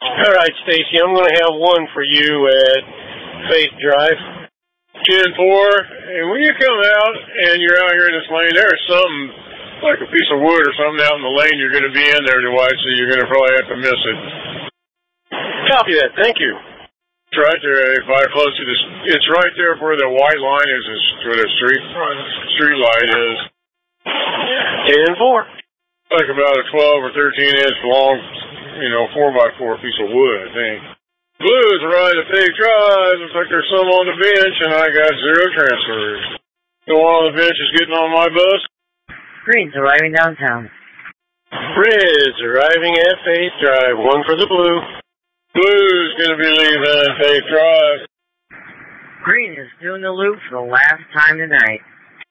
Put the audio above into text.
All right, Stacy, I'm going to have one for you at Faith Drive. 10-4, and when you come out and you're out here in this lane, there's something like a piece of wood or something out in the lane you're going to be in there to watch, so you're going to probably have to miss it. Copy that. Thank you. It's right there, if I close to this. It's right there where the white line is, where the street light is. 10-4. Like about a 12 or 13 inch long, 4x4 piece of wood, I think. Blues ride at Faith Drive. Looks like there's some on the bench, and I got 0 transfers. The one on the bench is getting on my bus. Green's arriving downtown. Red's arriving at Faith Drive. One for the blue. Blue's going to be leaving Faith Drive. Green is doing the loop for the last time tonight.